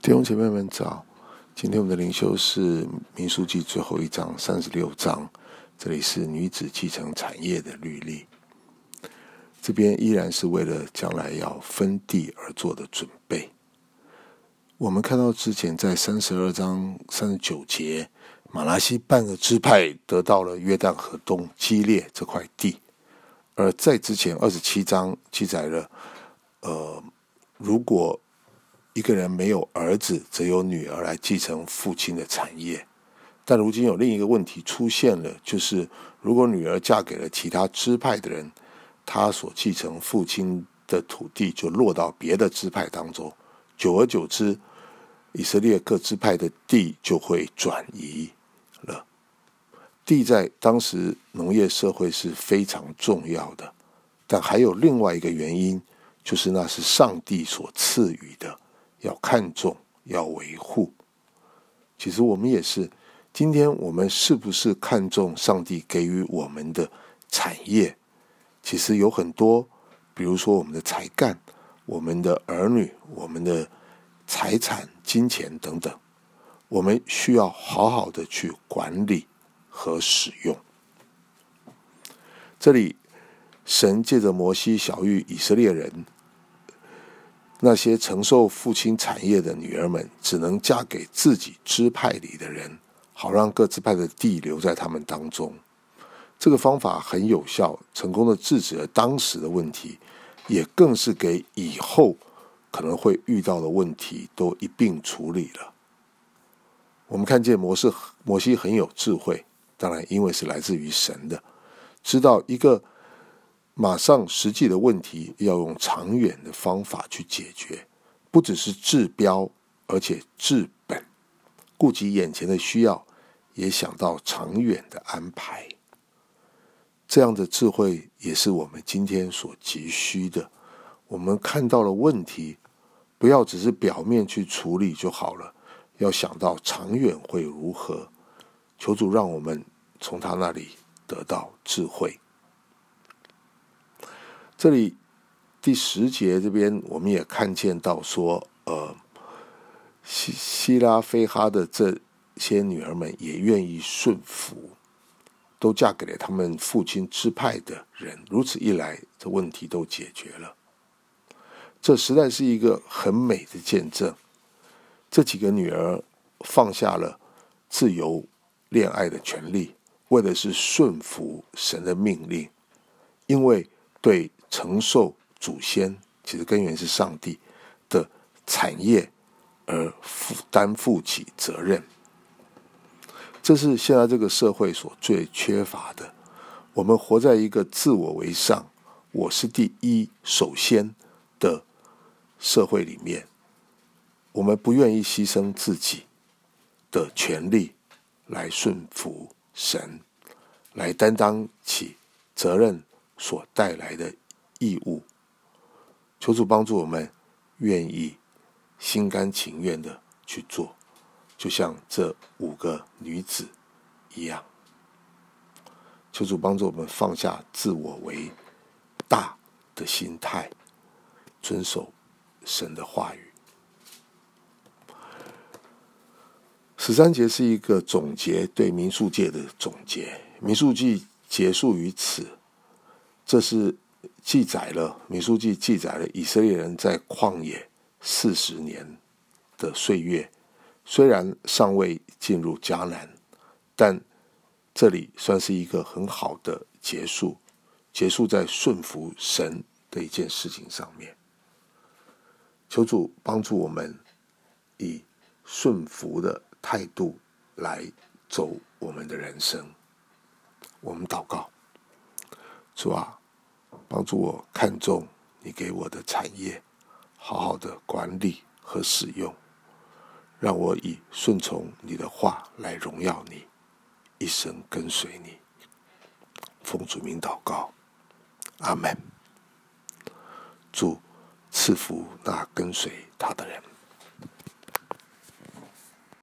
弟兄姐妹们早，今天我们的灵修是民数记最后一章36章，这里是女子继承产业的律例。这边依然是为了将来要分地而做的准备。我们看到之前在32章39节，马拿西半个支派得到了约旦河东基列这块地，而在之前27章记载了如果一个人没有儿子，则由女儿来继承父亲的产业。但如今有另一个问题出现了，就是如果女儿嫁给了其他支派的人，她所继承父亲的土地就落到别的支派当中，久而久之，以色列各支派的地就会转移了。地在当时农业社会是非常重要的，但还有另外一个原因，就是那是上帝所赐予的，要看重，要维护。其实我们也是，今天我们是不是看重上帝给予我们的产业？其实有很多，比如说我们的才干、我们的儿女、我们的财产、金钱等等，我们需要好好的去管理和使用。这里神借着摩西晓谕以色列人，那些承受父亲产业的女儿们只能嫁给自己支派里的人，好让各支派的地留在他们当中。这个方法很有效，成功的制止了当时的问题，也更是给以后可能会遇到的问题都一并处理了。我们看见摩西很有智慧，当然因为是来自于神的，知道一个马上实际的问题要用长远的方法去解决，不只是治标，而且治本，顾及眼前的需要，也想到长远的安排。这样的智慧也是我们今天所急需的。我们看到了问题，不要只是表面去处理就好了，要想到长远会如何。求主让我们从他那里得到智慧。这里第10节这边我们也看见到说，希拉非哈的这些女儿们也愿意顺服，都嫁给了他们父亲支派的人，如此一来，这问题都解决了。这实在是一个很美的见证。这几个女儿放下了自由恋爱的权利，为的是顺服神的命令，因为对承受祖先，其实根源是上帝的产业而担负起责任。这是现在这个社会所最缺乏的。我们活在一个自我为上，我是第一首先的社会里面，我们不愿意牺牲自己的权利来顺服神，来担当起责任所带来的义务。求主帮助我们愿意心甘情愿的去做，就像这5个女子一样。求主帮助我们放下自我为大的心态，遵守神的话语。13节是一个总结，对民数记的总结。民数记结束于此，这是民数记记载了以色列人在旷野40年的岁月，虽然尚未进入迦南，但这里算是一个很好的结束在顺服神的一件事情上面。求主帮助我们以顺服的态度来走我们的人生。我们祷告，主啊，帮助我看重你给我的产业，好好的管理和使用，让我以顺从你的话来荣耀你，一生跟随你。奉主名祷告，阿们。主赐福那跟随他的人。